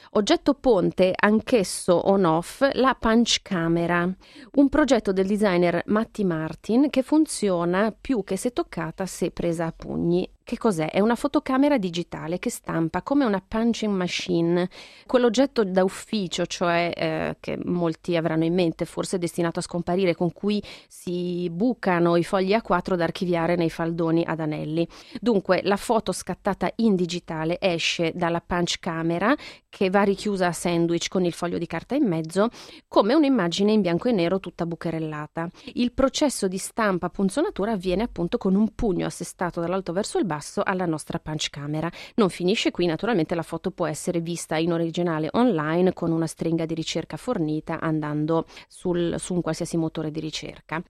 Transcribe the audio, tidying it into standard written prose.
Oggetto ponte, anch'esso on-off, la Punch Camera, un progetto del designer Matti Martin che funziona più che se toccata se presa a pugni. Che cos'è? È una fotocamera digitale che stampa come una punching machine, quell'oggetto da ufficio, cioè che molti avranno in mente, forse destinato a scomparire, con cui si bucano i fogli A4 da archiviare nei faldoni ad anelli. Dunque, la foto scattata in digitale esce dalla punch camera, che va richiusa a sandwich con il foglio di carta in mezzo, come un'immagine in bianco e nero tutta bucherellata. Il processo di stampa a punzonatura avviene appunto con un pugno assestato dall'alto verso il basso alla nostra punch camera. Non finisce qui, naturalmente la foto può essere vista in originale online con una stringa di ricerca fornita andando su un qualsiasi motore di ricerca.